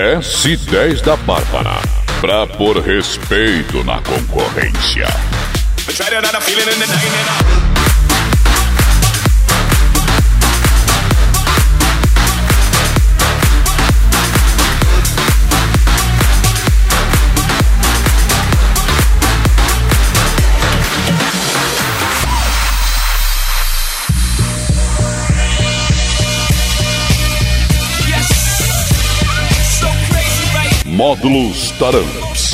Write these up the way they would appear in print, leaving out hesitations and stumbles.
S10 da Bárbara, pra pôr respeito na concorrência. Módulos Taramps.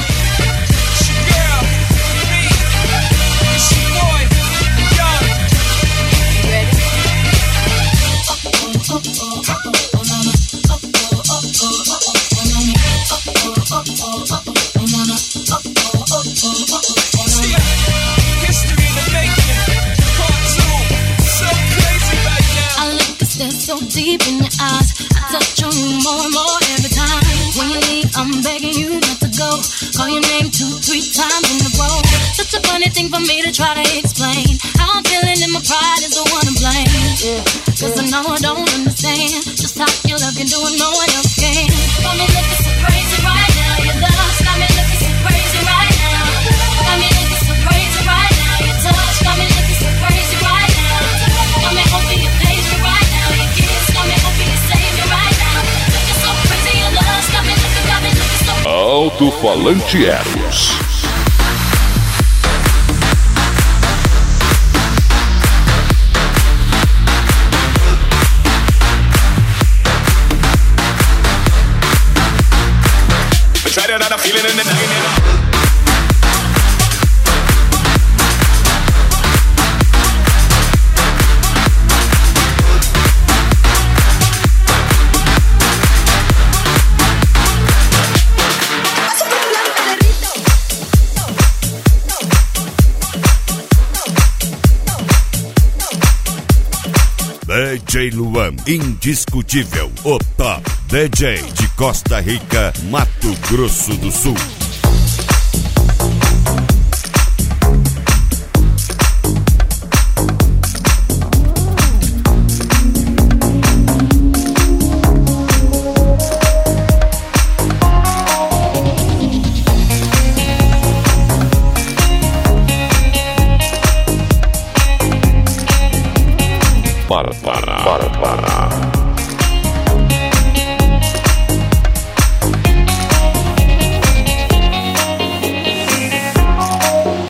So deep in your eyes, I touch on you more and more every time. When you leave, I'm begging you not to go. Call your name 2-3 times in a row. Such a funny thing for me to try to explain. How I'm feeling and my pride is the one to blame. Yeah, cause I know I don't understand just how your love can do it, no one else can. Got me looking so crazy right now. Your love's got me looking so crazy right now. Got me looking so crazy right now. Your touch got me looking so crazy right now. Got me hoping you page me right now. Alto-falante Eros. DJ Luan, indiscutível, o top DJ de Costa Rica, Mato Grosso do Sul. Para.